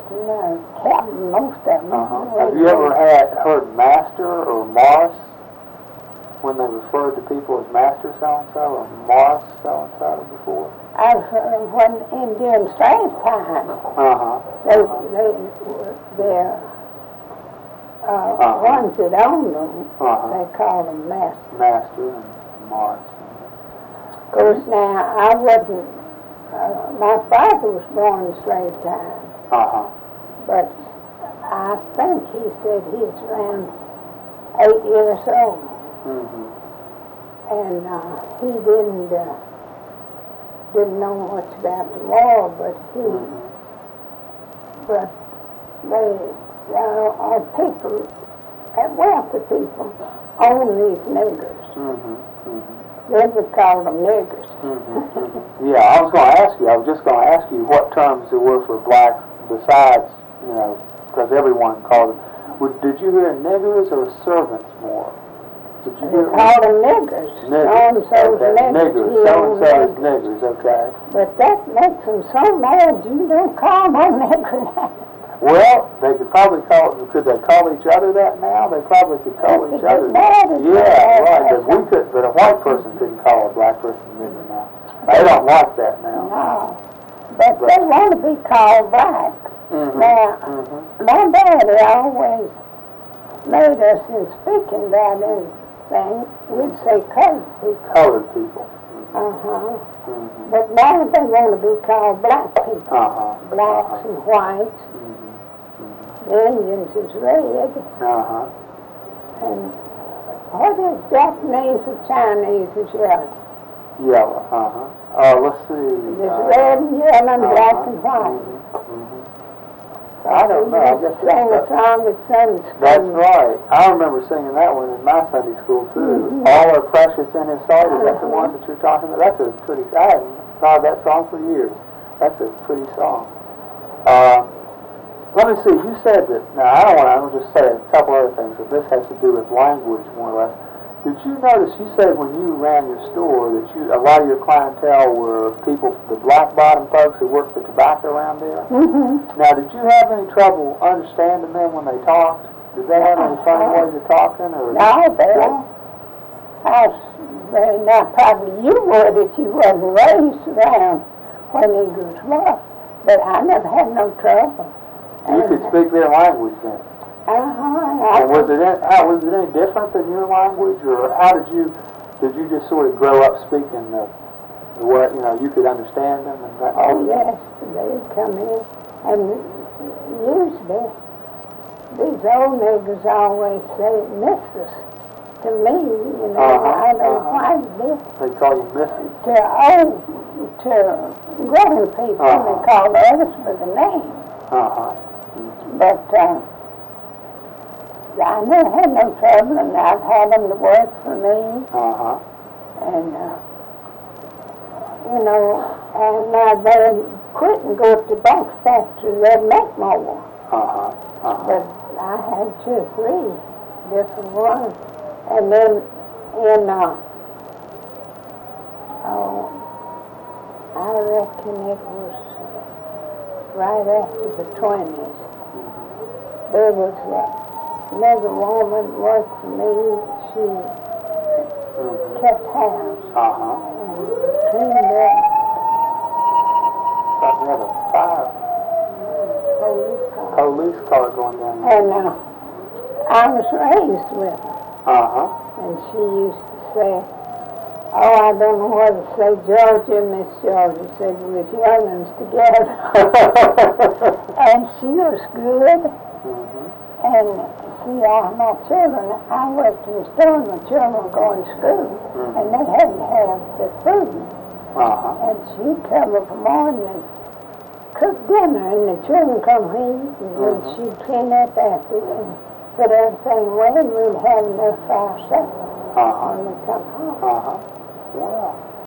Captain, most of them. Have you ever heard Master or Morris when they referred to people as Master so-and-so or Morris so-and-so before? I've heard when during slave time, they're ones that own them, they call them Master. Master and Morris. Of course, now, I wasn't, my father was born in slave time. But I think he said he was around 8 years old. And he didn't know much about the war, but people, wealthy people, own these niggers. They would call them niggers. Yeah, I was just going to ask you what terms there were for blacks besides, because everyone called them. Did you hear niggers or servants more? Did you hear? Call them niggers. So-and-so's niggers. So-and-so's niggers, okay. But that makes them so mad, you don't call them niggers. Well, they could probably could they call each other that now? They probably could call each other that. Yeah, right, but a white person couldn't call a black person nigger now. They don't like that now. No, but they want to be called black. Now, my daddy always made us, in speaking about anything, we'd say colored people. Colored people. But now they want to be called black people. Blacks and whites. The Indians is red. And what is Japanese and Chinese is yellow? Yellow, let's see. There's red and yellow and black and white. I don't know. I guess sang a song at Sunday school. That's right. I remember singing that one in my Sunday school too. All are precious in His sight. Is that the one that you're talking about? That's a pretty. I haven't thought of that song for years. That's a pretty song. Let me see. You said that. Now I'll just say a couple other things. But this has to do with language more or less. Did you notice, you said when you ran your store that a lot of your clientele were people, the black bottom folks who worked for tobacco around there? Now, did you have any trouble understanding them when they talked? Did they have any funny ways of talking? Or no, they don't. Now, probably you would if you wasn't raised around where Negroes were, but I never had no trouble. You could speak their language then? And was it any different than your language, or how did you just sort of grow up speaking the way you could understand them? And that yes, they'd come in, and usually these old niggers always say Mrs. to me. I don't know why they did. They call you Mrs. To grown people, they call others with a name. But I never had no trouble, and I've had them to work for me. And, and now they quit and go to the box factory, they'd make more. But I had 2 or 3 different ones. And then I reckon it was right after the 20s. There was another woman worked for me. She kept house and cleaned up. Thought we had a fire. Police car going down there. And I was raised with her. And she used to say, I don't know what to say, Georgia, Miss Georgia. Said we was young'uns together. And she was good. And see, all my children, I worked in the store, my children were going to school, and they had to have their food. And she'd come up in the morning and cook dinner, and the children come home, and then she'd clean up after and put everything away, and we'd have enough for our supper when we come home. Wow.